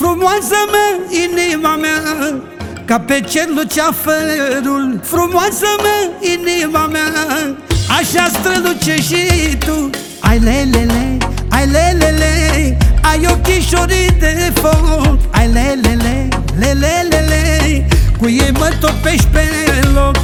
Frumoasă mea, inima mea, ca pe cer lucea fărul. Frumoasă mea, inima mea, așa străluce și tu. Ai lelele, ai lelele, ai ochișorii de foc. Ai lelele, lelelele, cu ei mă topești pe loc.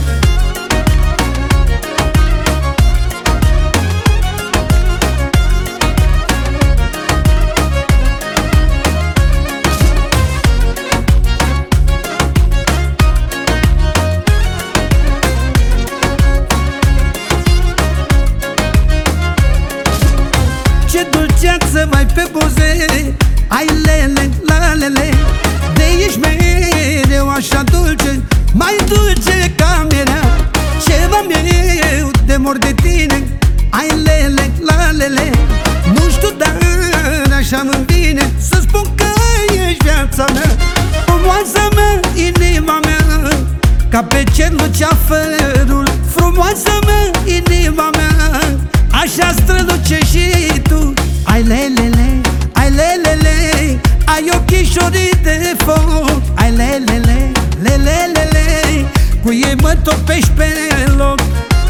Ce dulceață mai pe buze, ai lele, la lele. De ești mereu așa dulce, mai dulce ca mierea. Ceva meu de mor de tine, ai lele, la lele. Nu știu, dar așa mă vine să spun că ești viața mea. Frumoasa mea, inima mea, ca pe cer lucea fărul. Frumoasa mea, inima mea, așa străluce și tu. Ai lelele, ai lelele, ai ochișorii de foc. Ai lelele, lelelele, cu ei mă topești pe loc.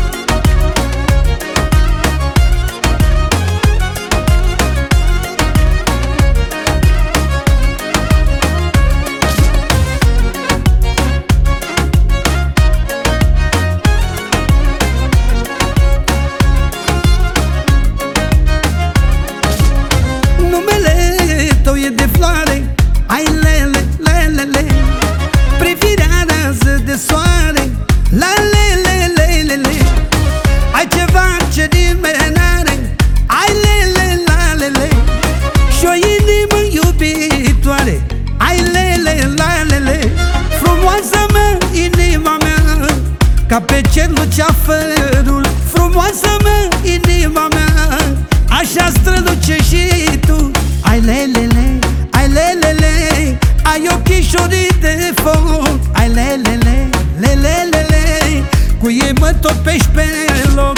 E de floare, ai lele, lelele, privirea rază de soare, la lele, lelele. Ai ceva ce nimeni n-are, ai lele, la lele, și o inimă iubitoare, ai lele, la lele. Frumoasa mea, inima mea, ca pe cer lucea fărul. Frumoasa mea, inima mea, așa străluce și tu. Ai lelele, ai lelele, ai ochișorii de foc. Ai lelele, lelelele, cu ei mă topești pe loc.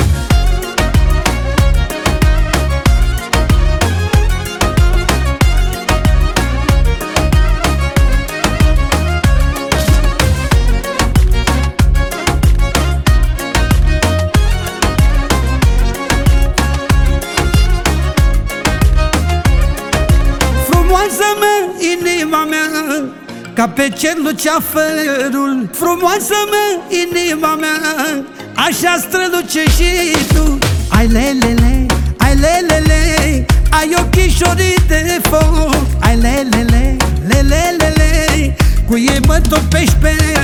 Frumoasa mea, inima mea, ca pe cer lucea fărul. Frumoasa mea, inima mea, așa străluce și tu. Ai lelele, ai lelele, ai ochișorii de foc. Ai lelele, lelelele, cu ei mă topești pe